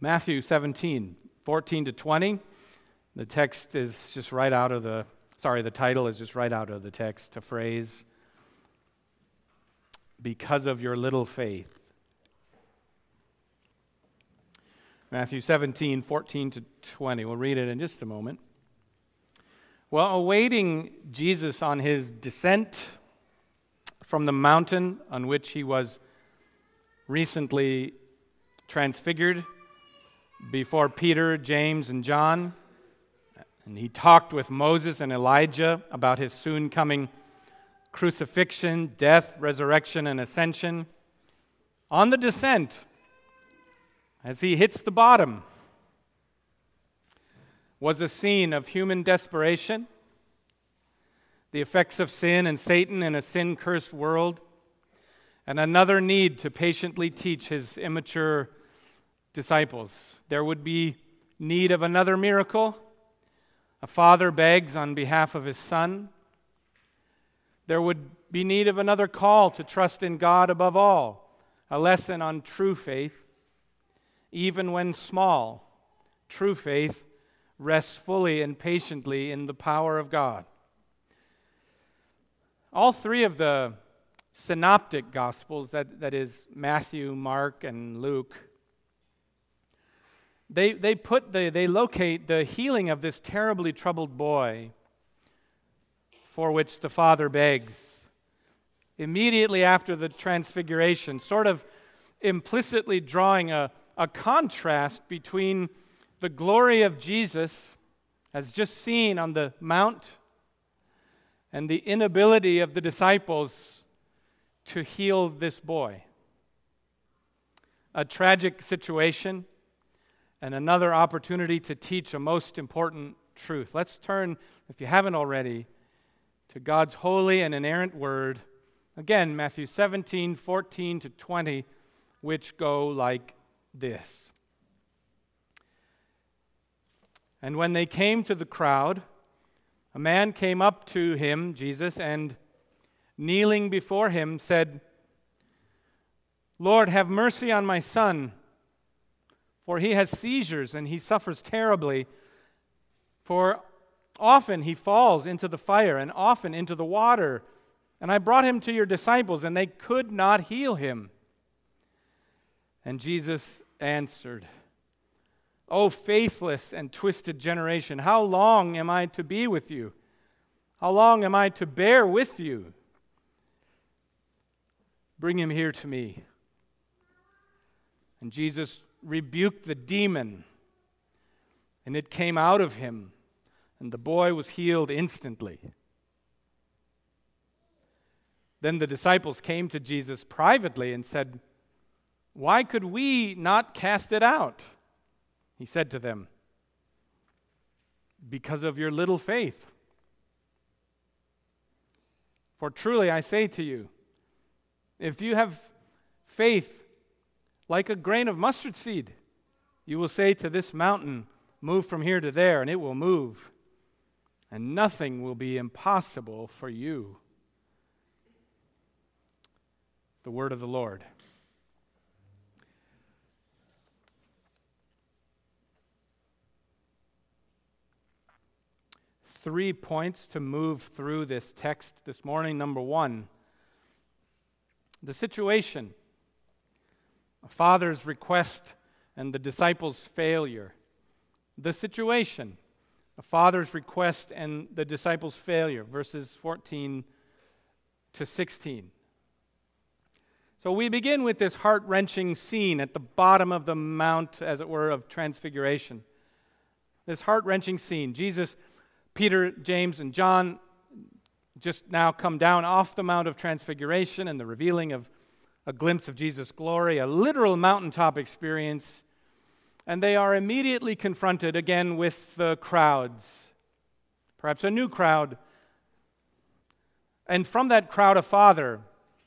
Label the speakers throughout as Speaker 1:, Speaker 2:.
Speaker 1: Matthew 17, 14 to 20. The text is just right out of the title is just right out of the text, a phrase, because of your little faith. Matthew 17, 14 to 20. We'll read it in just a moment. Well, awaiting Jesus on his descent from the mountain on which he was recently transfigured before Peter, James, and John, and he talked with Moses and Elijah about his soon coming crucifixion, death, resurrection, and ascension. On the descent, as he hits the bottom, was a scene of human desperation, the effects of sin and Satan in a sin-cursed world, and another need to patiently teach his immature disciples. There would be need of another miracle. A father begs on behalf of his son. There would be need of another call to trust in God above all, a lesson on true faith. Even when small, true faith rests fully and patiently in the power of God. All three of the synoptic gospels, that is Matthew, Mark, and Luke, they locate the healing of this terribly troubled boy for which the father begs immediately after the transfiguration, sort of implicitly drawing a contrast between the glory of Jesus, as just seen on the Mount, and the inability of the disciples to heal this boy. A tragic situation and another opportunity to teach a most important truth. Let's turn, if you haven't already, to God's holy and inerrant word. Again, Matthew 17, 14 to 20, which go like this. And when they came to the crowd, a man came up to him, Jesus, and kneeling before him said, "Lord, have mercy on my son, for he has seizures and he suffers terribly. For often he falls into the fire and often into the water. And I brought him to your disciples, and they could not heal him." And Jesus answered, "O faithless and twisted generation, how long am I to be with you? How long am I to bear with you? Bring him here to me." And Jesus rebuked the demon, and it came out of him, and the boy was healed instantly. Then the disciples came to Jesus privately and said, "Why could we not cast it out?" He said to them, "Because of your little faith. For truly I say to you, if you have faith like a grain of mustard seed, you will say to this mountain, 'Move from here to there,' and it will move, and nothing will be impossible for you." The word of the Lord. Three points to move through this text this morning. Number one, the situation, a father's request and the disciples' failure. The situation, a father's request and the disciples' failure, verses 14 to 16. So we begin with this heart-wrenching scene at the bottom of the Mount, as it were, of Transfiguration. This heart-wrenching scene. Jesus, Peter, James, and John just now come down off the Mount of Transfiguration and the revealing of a glimpse of Jesus' glory, a literal mountaintop experience, and they are immediately confronted again with the crowds, perhaps a new crowd. And from that crowd, a father,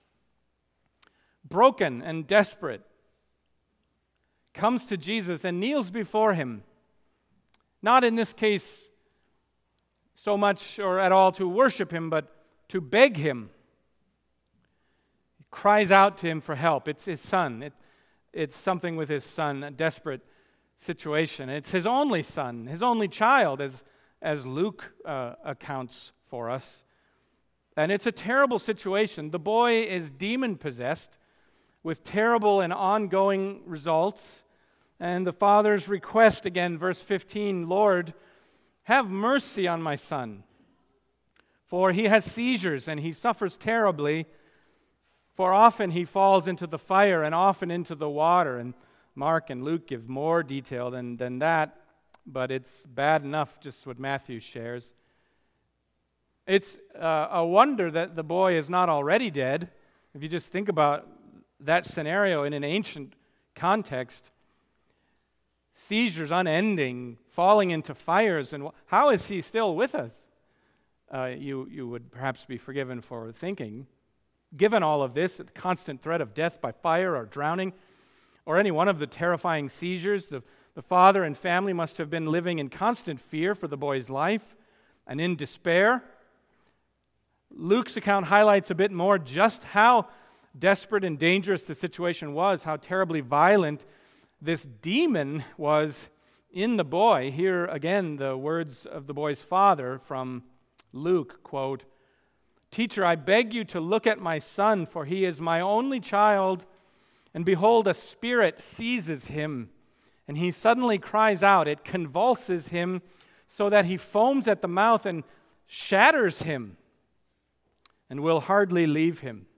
Speaker 1: broken and desperate, comes to Jesus and kneels before him, not in this case so much or at all to worship him, but to beg him. He cries out to him for help. It's his son. It's something with his son, a desperate situation. It's his only son, his only child, as Luke accounts for us. And it's a terrible situation. The boy is demon-possessed with terrible and ongoing results. And the father's request, again, verse 15, Lord, have mercy on my son, for he has seizures and he suffers terribly, for often he falls into the fire and often into the water. And Mark and Luke give more detail than that, but it's bad enough just what Matthew shares. It's a wonder that the boy is not already dead. If you just think about that scenario in an ancient context, seizures unending, falling into fires, and how is he still with us? You would perhaps be forgiven for thinking. Given all of this, the constant threat of death by fire or drowning, or any one of the terrifying seizures, the father and family must have been living in constant fear for the boy's life and in despair. Luke's account highlights a bit more just how desperate and dangerous the situation was, how terribly violent this demon was in the boy. Here again, the words of the boy's father from Luke, quote, "Teacher, I beg you to look at my son, for he is my only child, and behold, a spirit seizes him, and he suddenly cries out. It convulses him so that he foams at the mouth and shatters him, and will hardly leave him."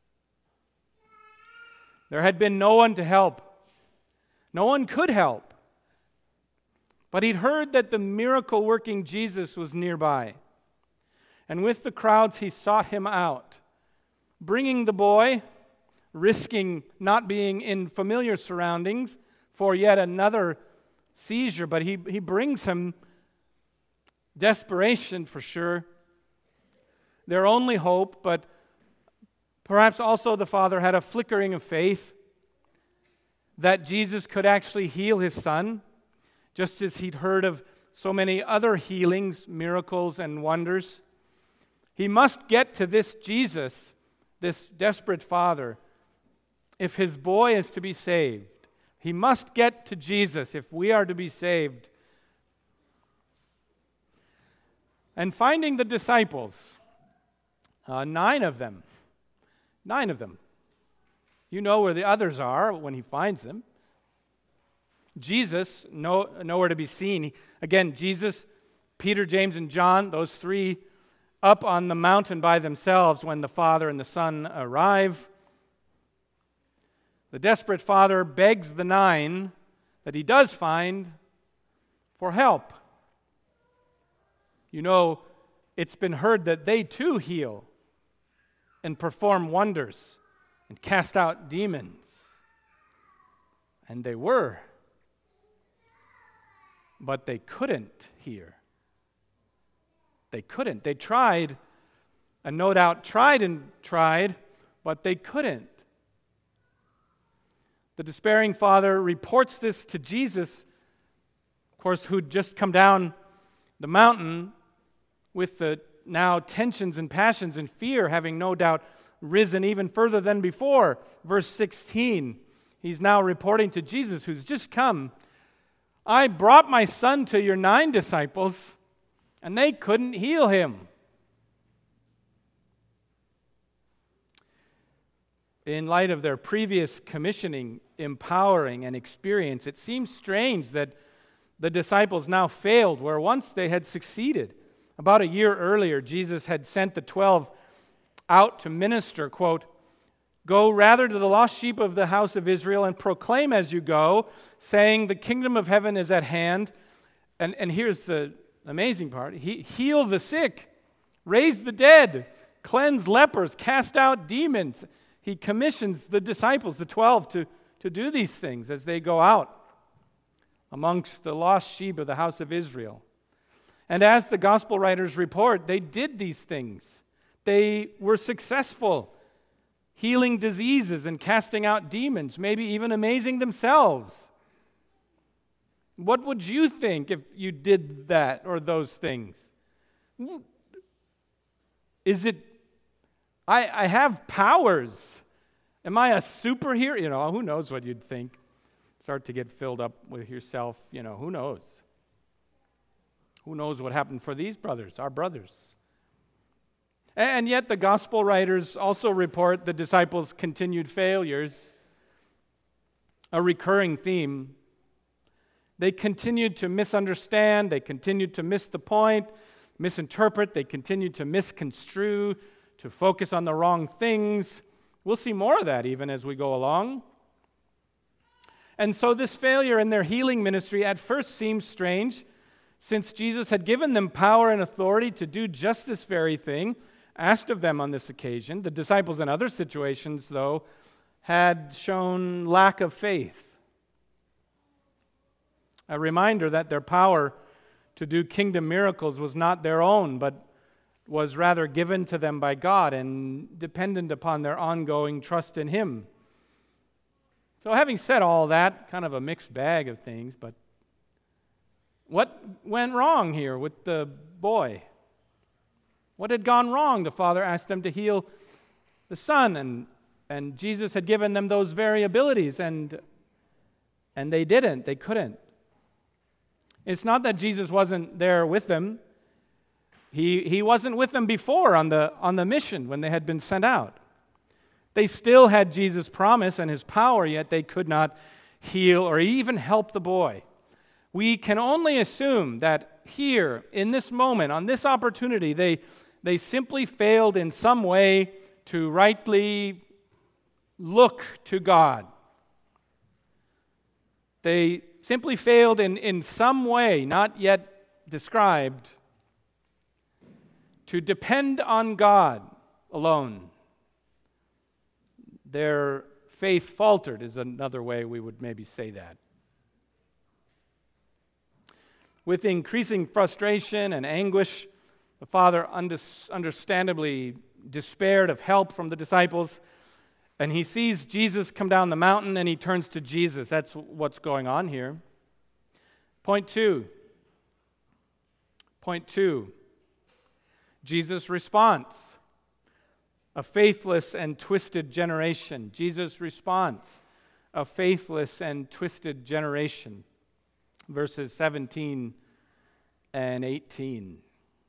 Speaker 1: There had been no one to help. No one could help. But he'd heard that the miracle-working Jesus was nearby. And with the crowds, he sought him out, bringing the boy, risking not being in familiar surroundings for yet another seizure, but he brings him desperation for sure, their only hope, but perhaps also the father had a flickering of faith that Jesus could actually heal his son, just as he'd heard of so many other healings, miracles, and wonders. He must get to this Jesus, this desperate father, if his boy is to be saved. He must get to Jesus if we are to be saved. And finding the disciples, 9 of them. You know where the others are when he finds them. Jesus, nowhere to be seen. Again, Jesus, Peter, James, and John, those 3 up on the mountain by themselves when the Father and the Son arrive. The desperate father begs the 9 that he does find for help. You know, it's been heard that they too heal and perform wonders and cast out demons. And they were. But they couldn't here. They couldn't. They tried, and no doubt tried, but they couldn't. The despairing father reports this to Jesus, of course, who'd just come down the mountain with the now tensions and passions and fear having no doubt risen even further than before. Verse 16, he's now reporting to Jesus, who's just come, "I brought my son to your 9 disciples, and they couldn't heal him." In light of their previous commissioning, empowering, and experience, it seems strange that the disciples now failed where once they had succeeded. About a year earlier, Jesus had sent the 12 out to minister, quote, "Go rather to the lost sheep of the house of Israel and proclaim as you go, saying, the kingdom of heaven is at hand." And here's the amazing part. Heal the sick, raise the dead, cleanse lepers, cast out demons. He commissions the disciples, the 12, to do these things as they go out amongst the lost sheep of the house of Israel. And as the gospel writers report, they did these things. They were successful, healing diseases and casting out demons, maybe even amazing themselves. What would you think if you did that or those things? Is it, I have powers. Am I a superhero? You know, who knows what you'd think. start to get filled up with yourself, who knows? Who knows what happened for these brothers, our brothers? And yet the gospel writers also report the disciples' continued failures, a recurring theme. They continued to misunderstand, they continued to miss the point, misinterpret, they continued to misconstrue, to focus on the wrong things. We'll see more of that even as we go along. And so this failure in their healing ministry at first seems strange, since Jesus had given them power and authority to do just this very thing, asked of them on this occasion. The disciples in other situations, though, had shown lack of faith. A reminder that their power to do kingdom miracles was not their own, but was rather given to them by God and dependent upon their ongoing trust in Him. So having said all that, kind of a mixed bag of things, but what went wrong here with the boy? What had gone wrong? The father asked them to heal the son, and Jesus had given them those very abilities, and they didn't. They couldn't. It's not that Jesus wasn't there with them. He wasn't with them before on the mission when they had been sent out. They still had Jesus' promise and His power, yet they could not heal or even help the boy. We can only assume that here, in this moment, on this opportunity, they simply failed in some way to rightly look to God. They simply failed in some way, not yet described, to depend on God alone. Their faith faltered is another way we would maybe say that. With increasing frustration and anguish, the father understandably despaired of help from the disciples, and he sees Jesus come down the mountain, and he turns to Jesus. That's what's going on here. Point two. Jesus' response. A faithless and twisted generation. Jesus' response. A faithless and twisted generation. Verses 17 and 18.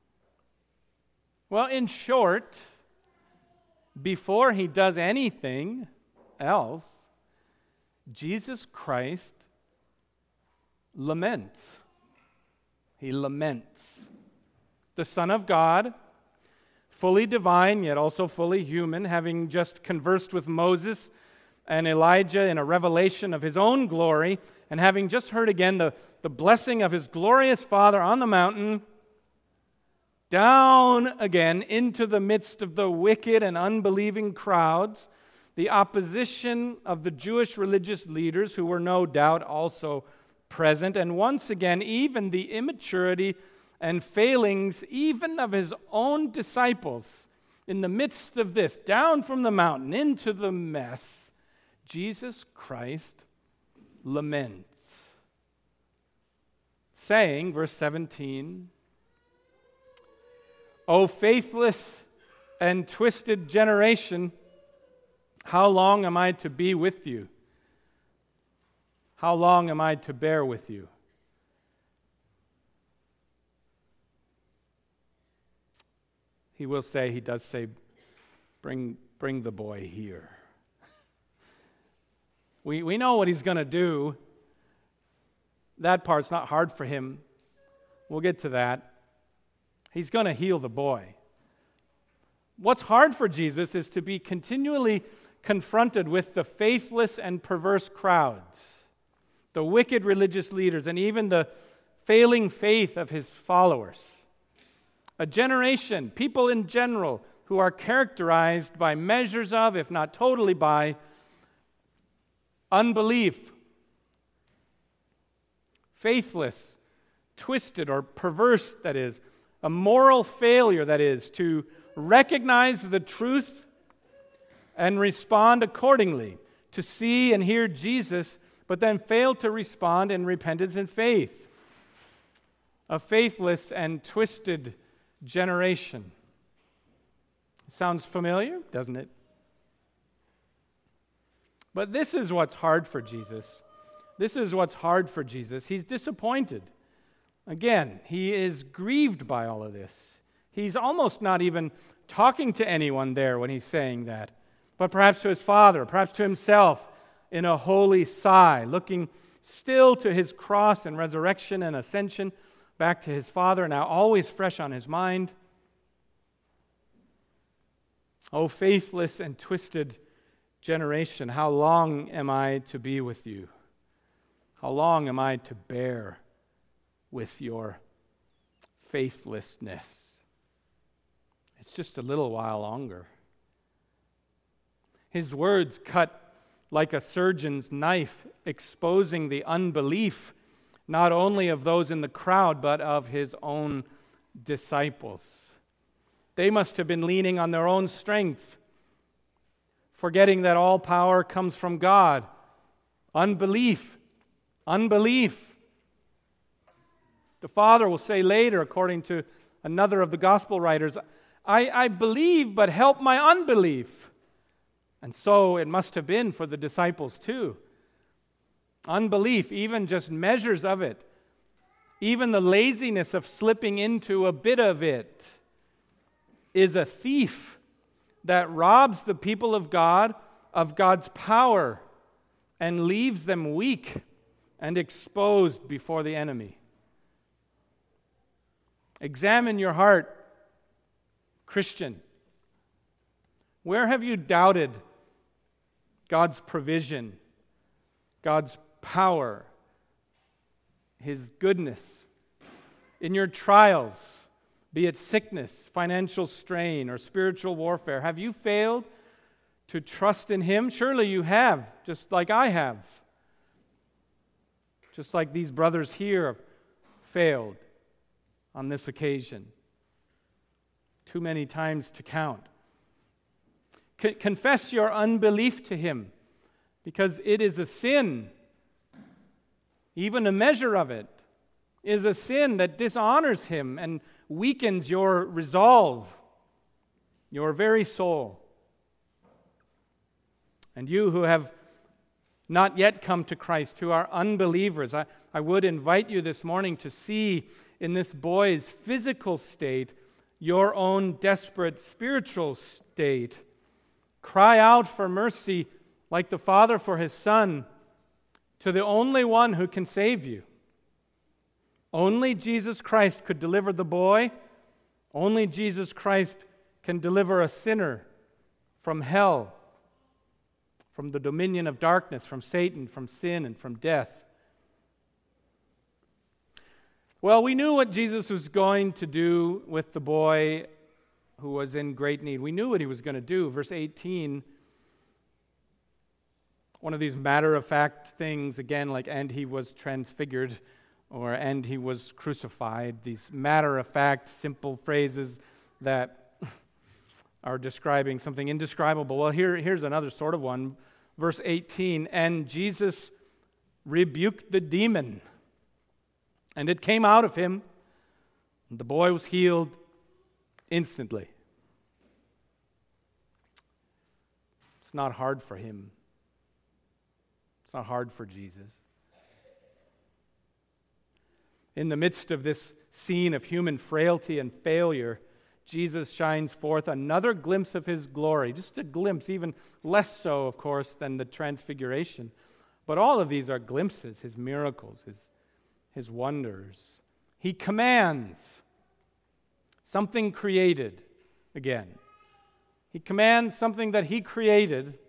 Speaker 1: Well, in short, before he does anything else, Jesus Christ laments. He laments. The Son of God, fully divine, yet also fully human, having just conversed with Moses and Elijah in a revelation of his own glory, and having just heard again the blessing of his glorious Father on the mountain, down again into the midst of the wicked and unbelieving crowds, the opposition of the Jewish religious leaders, who were no doubt also present, and once again, even the immaturity and failings even of his own disciples. In the midst of this, down from the mountain into the mess, Jesus Christ laments, saying, verse 17, "O faithless and twisted generation, how long am I to be with you? How long am I to bear with you?" He does say, bring the boy here. We know what he's going to do. That part's not hard for him. We'll get to that. He's going to heal the boy. What's hard for Jesus is to be continually confronted with the faithless and perverse crowds, the wicked religious leaders, and even the failing faith of his followers. A generation, people in general, who are characterized by measures of, if not totally by, unbelief, faithless, twisted, or perverse, that is, a moral failure, that is, to recognize the truth and respond accordingly, to see and hear Jesus, but then fail to respond in repentance and faith. A faithless and twisted generation. Sounds familiar, doesn't it? But this is what's hard for Jesus. This is what's hard for Jesus. He's disappointed. Again, he is grieved by all of this. He's almost not even talking to anyone there when he's saying that, but perhaps to his Father, perhaps to himself in a holy sigh, looking still to his cross and resurrection and ascension back to his Father, now always fresh on his mind. O faithless and twisted generation, how long am I to be with you? How long am I to bear with your faithlessness? It's just a little while longer. His words cut like a surgeon's knife, exposing the unbelief not only of those in the crowd, but of his own disciples. They must have been leaning on their own strength, forgetting that all power comes from God. Unbelief. The Father will say later, according to another of the gospel writers, I believe, but help my unbelief. And so it must have been for the disciples too. Unbelief, even just measures of it, even the laziness of slipping into a bit of it, is a thief that robs the people of God of God's power and leaves them weak and exposed before the enemy. Examine your heart, Christian. Where have you doubted God's provision, God's power, His goodness? In your trials, be it sickness, financial strain, or spiritual warfare, have you failed to trust in Him? Surely you have, just like I have. Just like these brothers here have failed on this occasion. Too many times to count. Confess your unbelief to Him, because it is a sin. Even a measure of it is a sin that dishonors Him and weakens your resolve, your very soul. And you who have not yet come to Christ, who are unbelievers, I would invite you this morning to see in this boy's physical state your own desperate spiritual state. Cry out for mercy like the Father for His Son to the only one who can save you. Only Jesus Christ could deliver the boy. Only Jesus Christ can deliver a sinner from hell, from the dominion of darkness, from Satan, from sin, and from death. Well, we knew what Jesus was going to do with the boy who was in great need. We knew what He was going to do. Verse 18, one of these matter-of-fact things, again, like, and He was transfigured, or and He was crucified. These matter-of-fact, simple phrases that are describing something indescribable. Well, here's another sort of one. Verse 18, and Jesus rebuked the demon, and it came out of him, and the boy was healed instantly. It's not hard for Him. It's not hard for Jesus. In the midst of this scene of human frailty and failure, Jesus shines forth another glimpse of His glory. Just a glimpse, even less so, of course, than the transfiguration. But all of these are glimpses, His miracles, His wonders. He commands something created again. He commands something that He created.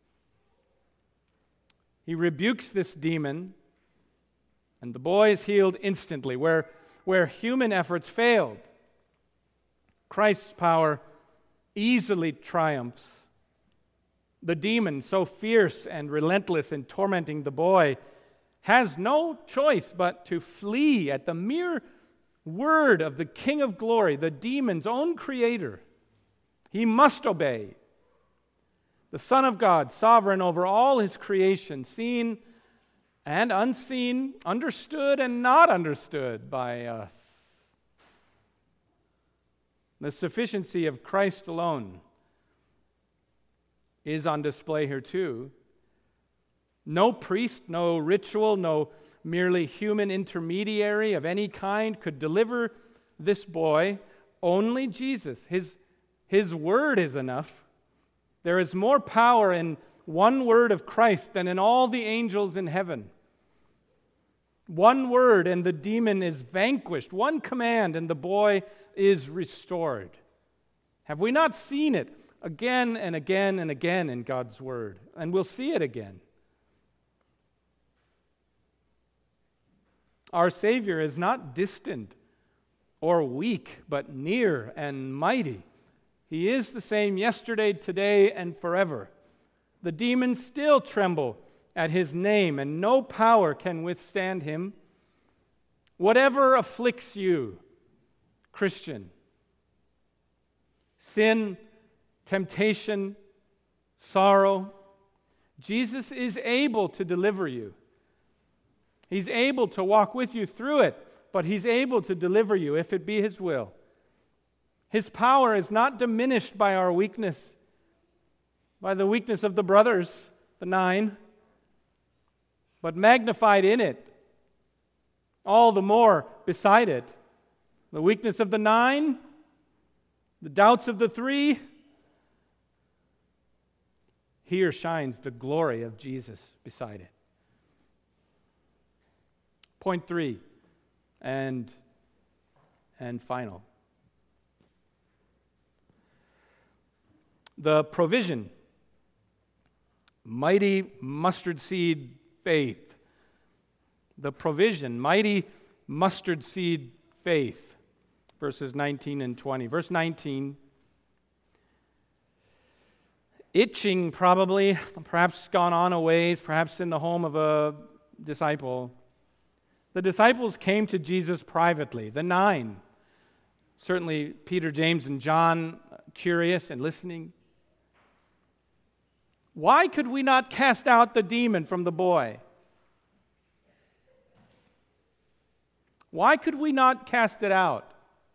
Speaker 1: He rebukes this demon, and the boy is healed instantly. Where human efforts failed, Christ's power easily triumphs. The demon, so fierce and relentless in tormenting the boy, has no choice but to flee at the mere word of the King of Glory, the demon's own creator. He must obey. The Son of God, sovereign over all His creation, seen and unseen, understood and not understood by us. The sufficiency of Christ alone is on display here too. No priest, no ritual, no merely human intermediary of any kind could deliver this boy. Only Jesus. His word is enough. There is more power in one word of Christ than in all the angels in heaven. One word and the demon is vanquished. One command and the boy is restored. Have we not seen it again and again and again in God's word? And we'll see it again. Our Savior is not distant or weak, but near and mighty. He is the same yesterday, today, and forever. The demons still tremble at his name, and no power can withstand him. Whatever afflicts you, Christian, sin, temptation, sorrow, Jesus is able to deliver you. He's able to walk with you through it, but He's able to deliver you if it be His will. His power is not diminished by our weakness, by the weakness of the brothers, the 9, but magnified in it, all the more beside it. The weakness of the 9, the doubts of the 3, here shines the glory of Jesus beside it. Point 3, and final. The provision. Mighty mustard seed faith. The provision. Mighty mustard seed faith. Verses 19 and 20. Verse 19. Itching probably, perhaps gone on a ways, perhaps in the home of a disciple. The disciples came to Jesus privately, the 9. Certainly Peter, James, and John, curious and listening. Why could we not cast out the demon from the boy? Why could we not cast it out?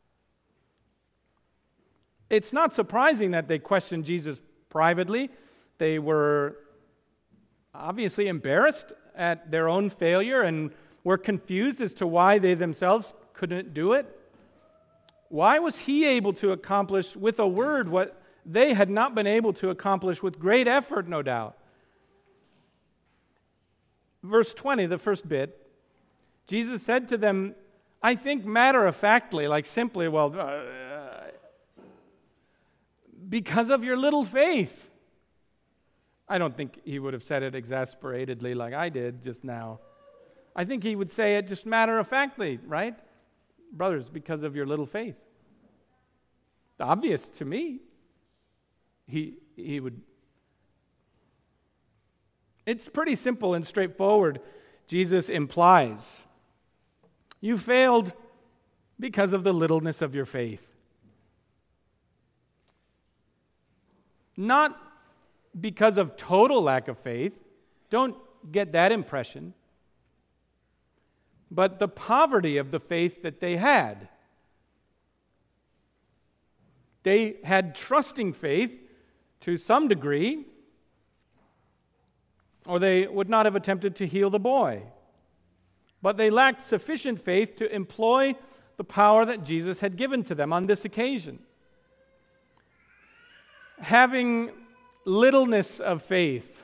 Speaker 1: It's not surprising that they questioned Jesus privately. They were obviously embarrassed at their own failure and were confused as to why they themselves couldn't do it. Why was he able to accomplish with a word what they had not been able to accomplish with great effort, no doubt? Verse 20, the first bit, Jesus said to them, I think matter-of-factly, like simply, because of your little faith. I don't think he would have said it exasperatedly like I did just now. I think he would say it just matter-of-factly, right? Brothers, because of your little faith. Obvious to me. He would. It's pretty simple and straightforward. Jesus implies, you failed because of the littleness of your faith. Not because of total lack of faith. Don't get that impression. But the poverty of the faith that they had. They had trusting faith to some degree, or they would not have attempted to heal the boy. But they lacked sufficient faith to employ the power that Jesus had given to them on this occasion. Having littleness of faith.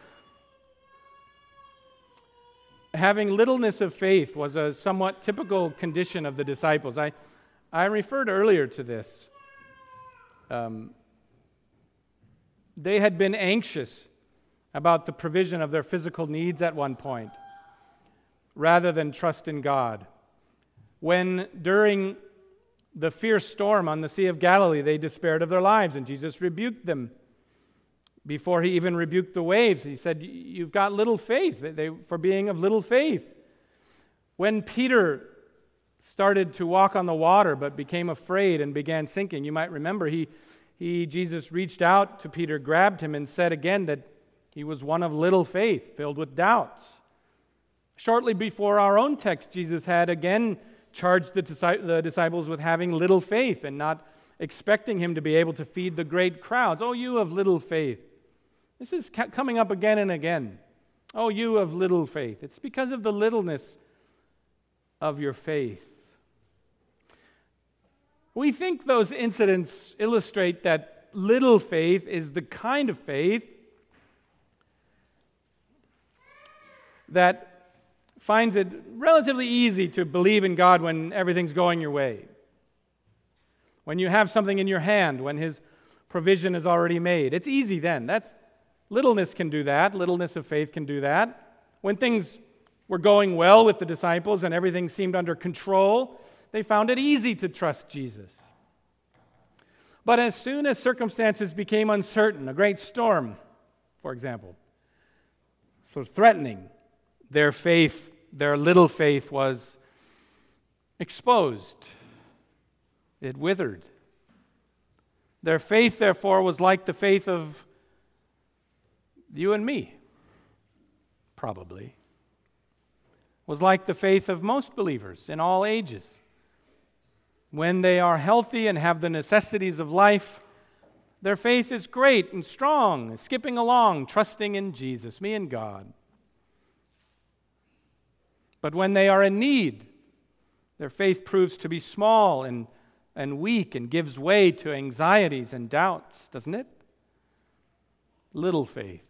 Speaker 1: Having littleness of faith was a somewhat typical condition of the disciples. I referred earlier to this. They had been anxious about the provision of their physical needs at one point, rather than trust in God. When during the fierce storm on the Sea of Galilee, they despaired of their lives, and Jesus rebuked them. Before he even rebuked the waves, he said, you've got little faith, for being of little faith. When Peter started to walk on the water but became afraid and began sinking, you might remember Jesus reached out to Peter, grabbed him, and said again that he was one of little faith, filled with doubts. Shortly before our own text, Jesus had again charged the disciples with having little faith and not expecting him to be able to feed the great crowds. Oh, you of little faith. This is coming up again and again. Oh, you of little faith. It's because of the littleness of your faith. We think those incidents illustrate that little faith is the kind of faith that finds it relatively easy to believe in God when everything's going your way. When you have something in your hand, when His provision is already made. It's easy then. Littleness can do that. Littleness of faith can do that. When things were going well with the disciples and everything seemed under control, they found it easy to trust Jesus. But as soon as circumstances became uncertain, a great storm, for example, so threatening, their faith, their little faith was exposed. It withered. Their faith, therefore, was like the faith of you and me, probably. Was like the faith of most believers in all ages. When they are healthy and have the necessities of life, their faith is great and strong, skipping along, trusting in Jesus, me and God. But when they are in need, their faith proves to be small and weak and gives way to anxieties and doubts, doesn't it? Little faith.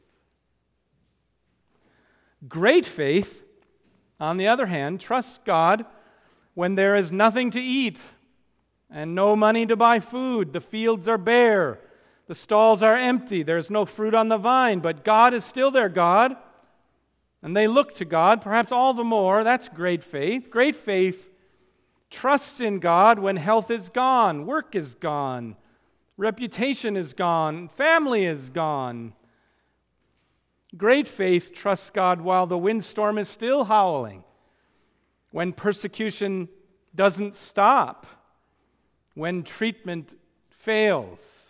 Speaker 1: Great faith, on the other hand, trusts God when there is nothing to eat and no money to buy food. The fields are bare, the stalls are empty, there's no fruit on the vine, but God is still their God, and they look to God, perhaps all the more. That's great faith. Great faith trusts in God when health is gone, work is gone, reputation is gone, family is gone. Great faith trusts God while the windstorm is still howling, when persecution doesn't stop, when treatment fails.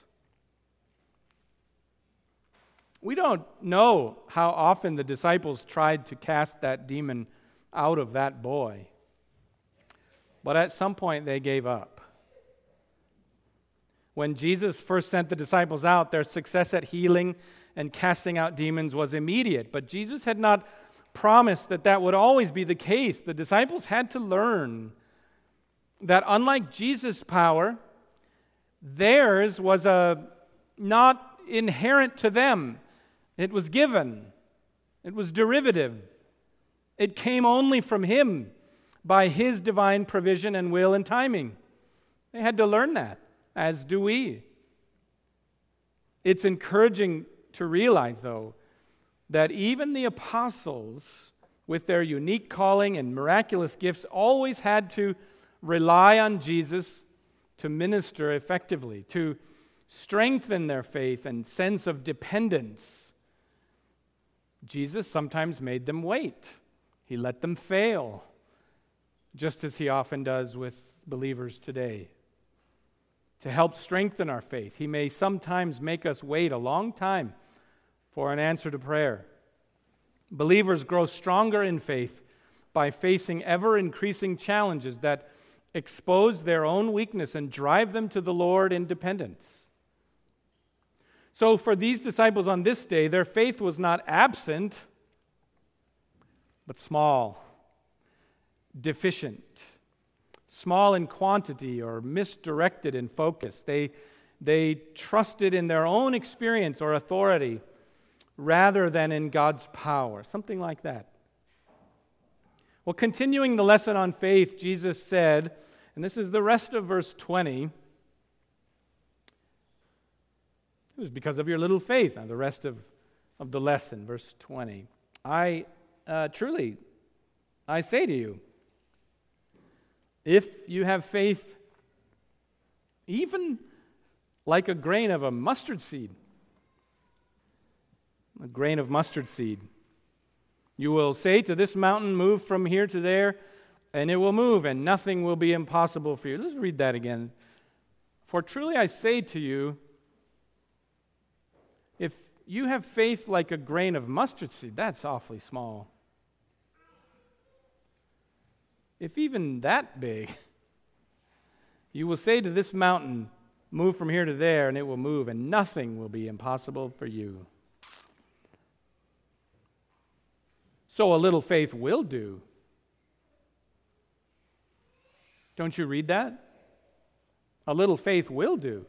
Speaker 1: We don't know how often the disciples tried to cast that demon out of that boy, but at some point they gave up. When Jesus first sent the disciples out, their success at healing and casting out demons was immediate, but Jesus had not promised that that would always be the case. The disciples had to learn that unlike Jesus' power, theirs was not inherent to them. It was given. It was derivative. It came only from Him by His divine provision and will and timing. They had to learn that, as do we. It's encouraging to realize, though, that even the apostles, with their unique calling and miraculous gifts, always had to rely on Jesus to minister effectively, to strengthen their faith and sense of dependence. Jesus sometimes made them wait. He let them fail, just as He often does with believers today. To help strengthen our faith, He may sometimes make us wait a long time for an answer to prayer. Believers grow stronger in faith by facing ever-increasing challenges that expose their own weakness and drive them to the Lord in dependence. So for these disciples on this day, their faith was not absent, but small, deficient, small in quantity or misdirected in focus. They trusted in their own experience or authority rather than in God's power, something like that. Well, continuing the lesson on faith, Jesus said, and this is the rest of verse 20, it was because of your little faith. Now, the rest of the lesson, verse 20. I say to you, if you have faith, even like a grain of mustard seed, you will say to this mountain, move from here to there, and it will move, and nothing will be impossible for you. Let's read that again. For truly I say to you, if you have faith like a grain of mustard seed, that's awfully small. If even that big, you will say to this mountain, move from here to there, and it will move, and nothing will be impossible for you. so a little faith will do. Don't you read that? A little faith will do.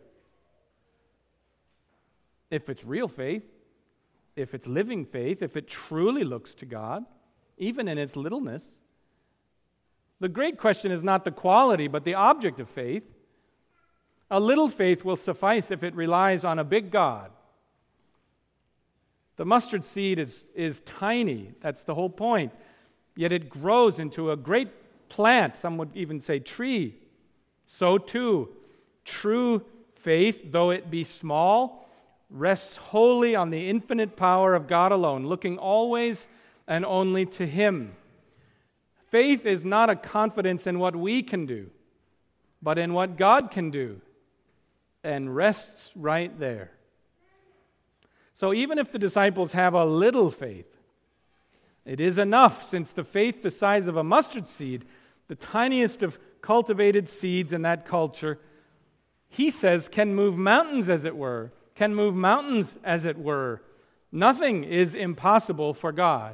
Speaker 1: If it's real faith, if it's living faith, if it truly looks to God, even in its littleness. The great question is not the quality, but the object of faith. A little faith will suffice if it relies on a big God. The mustard seed is tiny. That's the whole point. Yet it grows into a great plant, some would even say tree. So too, true faith, though it be small, rests wholly on the infinite power of God alone, looking always and only to Him. Faith is not a confidence in what we can do, but in what God can do, and rests right there. So even if the disciples have a little faith, it is enough, since the faith the size of a mustard seed, the tiniest of cultivated seeds in that culture, he says, can move mountains, as it were. Can move mountains, as it were. Nothing is impossible for God.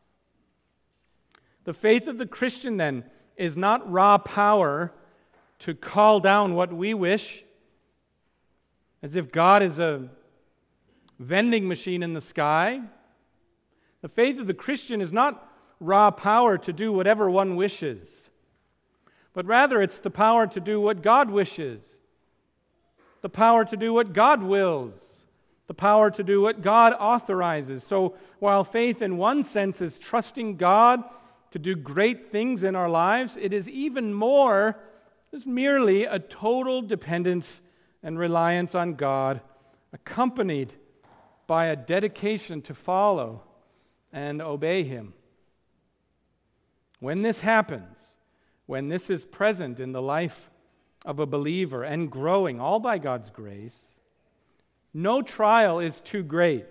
Speaker 1: The faith of the Christian, then, is not raw power to call down what we wish, as if God is a vending machine in the sky. The faith of the Christian is not raw power to do whatever one wishes, but rather it's the power to do what God wishes, the power to do what God wills, the power to do what God authorizes. So while faith in one sense is trusting God to do great things in our lives, it is even more, is merely a total dependence and reliance on God, accompanied by a dedication to follow and obey Him. When this happens, when this is present in the life of a believer and growing, all by God's grace, no trial is too great,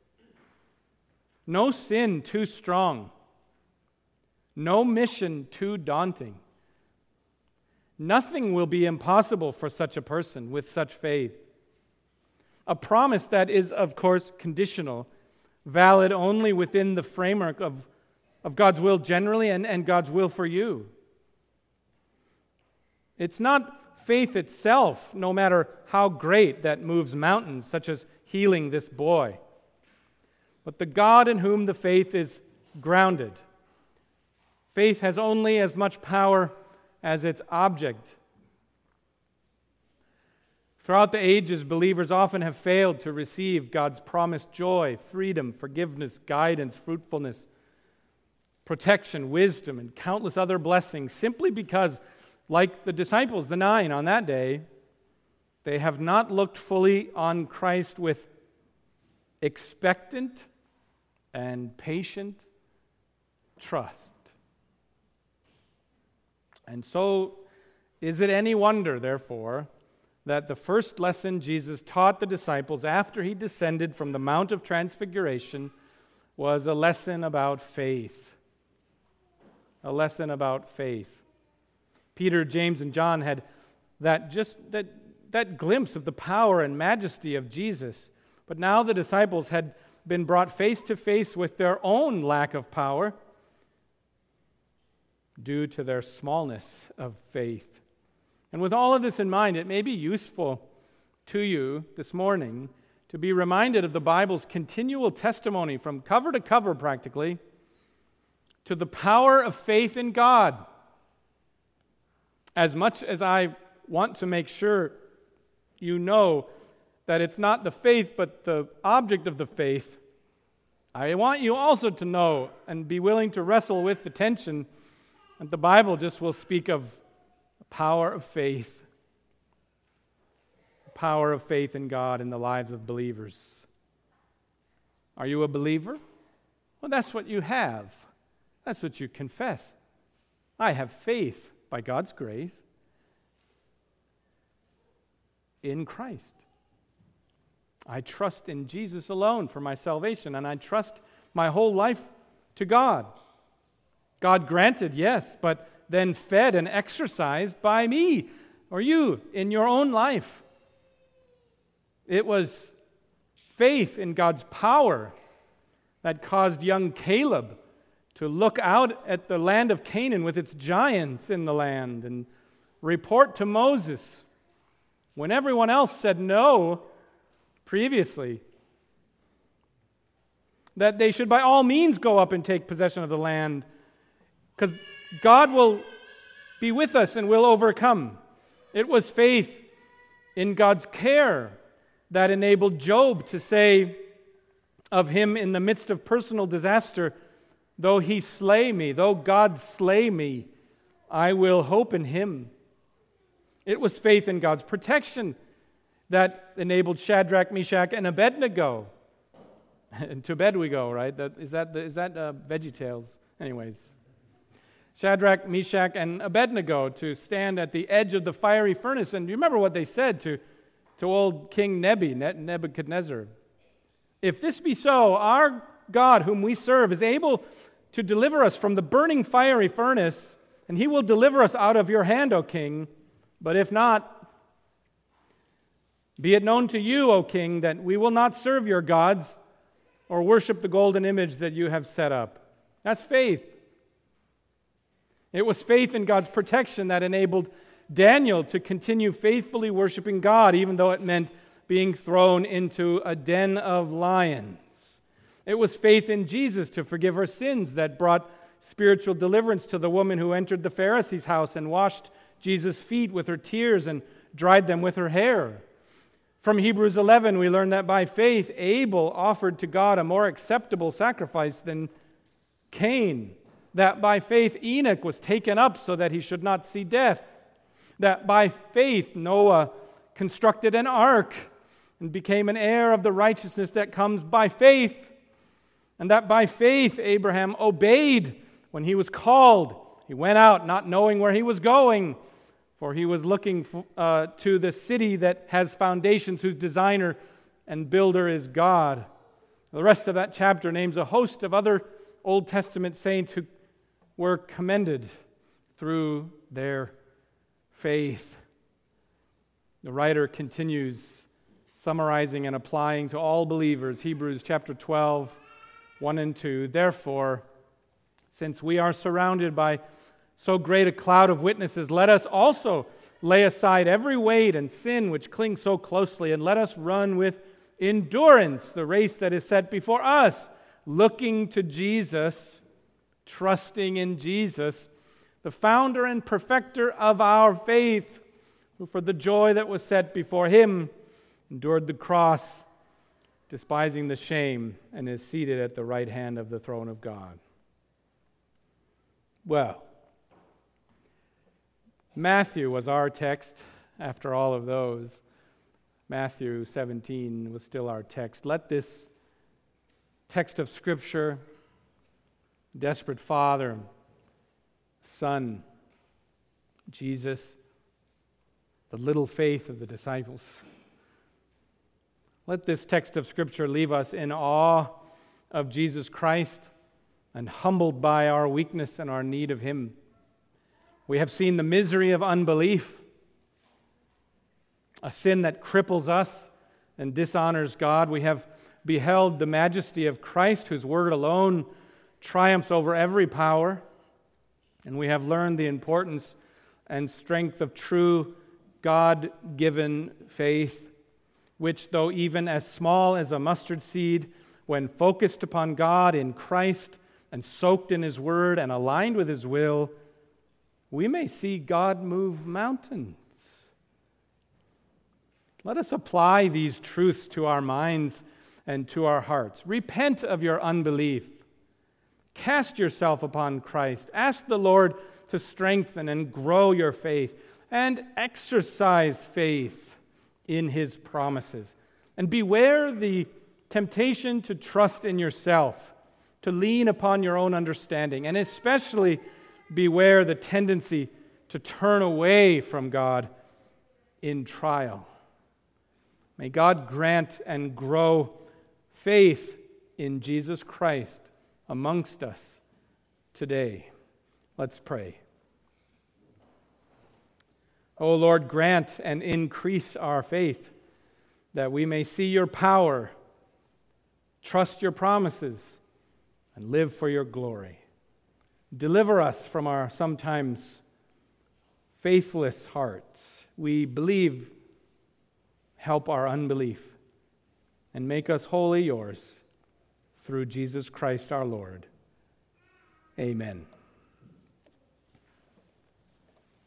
Speaker 1: no sin too strong, no mission too daunting. Nothing will be impossible for such a person with such faith. A promise that is, of course, conditional, valid only within the framework of God's will generally and God's will for you. It's not faith itself, no matter how great, that moves mountains, such as healing this boy, but the God in whom the faith is grounded. Faith has only as much power as its object. Throughout the ages, believers often have failed to receive God's promised joy, freedom, forgiveness, guidance, fruitfulness, protection, wisdom, and countless other blessings simply because, like the disciples, the 9 on that day, they have not looked fully on Christ with expectant and patient trust. And so, is it any wonder, therefore, that the first lesson Jesus taught the disciples after He descended from the Mount of Transfiguration was a lesson about faith? A lesson about faith. Peter, James, and John had that glimpse of the power and majesty of Jesus, but now the disciples had been brought face to face with their own lack of power due to their smallness of faith. And with all of this in mind, it may be useful to you this morning to be reminded of the Bible's continual testimony from cover to cover, practically, to the power of faith in God. As much as I want to make sure you know that it's not the faith but the object of the faith, I want you also to know and be willing to wrestle with the tension that the Bible just will speak of the power of faith. The power of faith in God in the lives of believers. Are you a believer? Well, that's what you have. That's what you confess. I have faith by God's grace in Christ. I trust in Jesus alone for my salvation, and I trust my whole life to God. God granted, yes, but then fed and exercised by me or you in your own life. It was faith in God's power that caused young Caleb to look out at the land of Canaan with its giants in the land and report to Moses when everyone else said no previously, that they should by all means go up and take possession of the land because God will be with us and will overcome. It was faith in God's care that enabled Job to say of him in the midst of personal disaster, though he slay me, though God slay me, I will hope in him. It was faith in God's protection that enabled Shadrach, Meshach, and Abednego. And to bed we go, right? Is that VeggieTales? Anyways. Shadrach, Meshach, and Abednego to stand at the edge of the fiery furnace. And you remember what they said to old King Nebuchadnezzar. If this be so, our God whom we serve is able to deliver us from the burning fiery furnace, and he will deliver us out of your hand, O king. But if not, be it known to you, O king, that we will not serve your gods or worship the golden image that you have set up. That's faith. It was faith in God's protection that enabled Daniel to continue faithfully worshiping God, even though it meant being thrown into a den of lions. It was faith in Jesus to forgive her sins that brought spiritual deliverance to the woman who entered the Pharisee's house and washed Jesus' feet with her tears and dried them with her hair. From Hebrews 11, we learn that by faith, Abel offered to God a more acceptable sacrifice than Cain. That by faith, Enoch was taken up so that he should not see death. That by faith, Noah constructed an ark and became an heir of the righteousness that comes by faith. And that by faith, Abraham obeyed when he was called. He went out not knowing where he was going, for he was looking to the city that has foundations, whose designer and builder is God. The rest of that chapter names a host of other Old Testament saints who were commended through their faith. The writer continues, summarizing and applying to all believers, Hebrews chapter 12, 1 and 2. Therefore, since we are surrounded by so great a cloud of witnesses, let us also lay aside every weight and sin which clings so closely, and let us run with endurance the race that is set before us, looking to Jesus, trusting in Jesus, the founder and perfecter of our faith, who for the joy that was set before him endured the cross, despising the shame, and is seated at the right hand of the throne of God. Well, Matthew was our text after all of those. Matthew 17 was still our text. Let this text of Scripture, desperate Father, Son, Jesus, the little faith of the disciples. Let this text of Scripture leave us in awe of Jesus Christ and humbled by our weakness and our need of Him. We have seen the misery of unbelief, a sin that cripples us and dishonors God. We have beheld the majesty of Christ, whose word alone triumphs over every power. And we have learned the importance and strength of true God-given faith, which, though even as small as a mustard seed, when focused upon God in Christ and soaked in His word and aligned with His will, we may see God move mountains. Let us apply these truths to our minds and to our hearts. Repent of your unbelief. Cast yourself upon Christ. Ask the Lord to strengthen and grow your faith, and exercise faith in His promises. And beware the temptation to trust in yourself, to lean upon your own understanding, and especially beware the tendency to turn away from God in trial. May God grant and grow faith in Jesus Christ amongst us today. Let's pray. O Lord, grant and increase our faith, that we may see your power, trust your promises, and live for your glory. Deliver us from our sometimes faithless hearts. We believe, help our unbelief, and make us wholly yours through Jesus Christ our Lord. Amen.